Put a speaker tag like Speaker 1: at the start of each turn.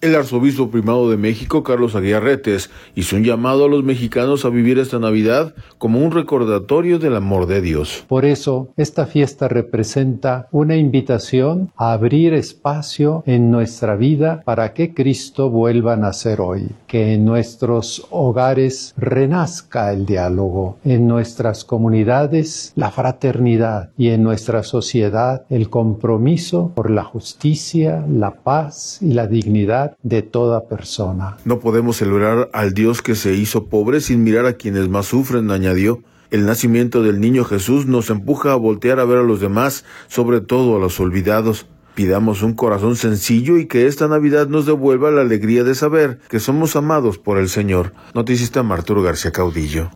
Speaker 1: El arzobispo primado de México, Carlos Aguiar Retes, hizo un llamado a los mexicanos a vivir esta Navidad como un recordatorio del amor de Dios.
Speaker 2: Por eso, esta fiesta representa una invitación a abrir espacio en nuestra vida para que Cristo vuelva a nacer hoy, que en nuestros hogares renazca el diálogo, en nuestras comunidades la fraternidad y en nuestra sociedad el compromiso por la justicia, la paz y la dignidad de toda persona.
Speaker 1: No podemos celebrar al Dios que se hizo pobre sin mirar a quienes más sufren, añadió. El nacimiento del niño Jesús nos empuja a voltear a ver a los demás, sobre todo a los olvidados. Pidamos un corazón sencillo y que esta Navidad nos devuelva la alegría de saber que somos amados por el Señor. Noticista Arturo García Caudillo.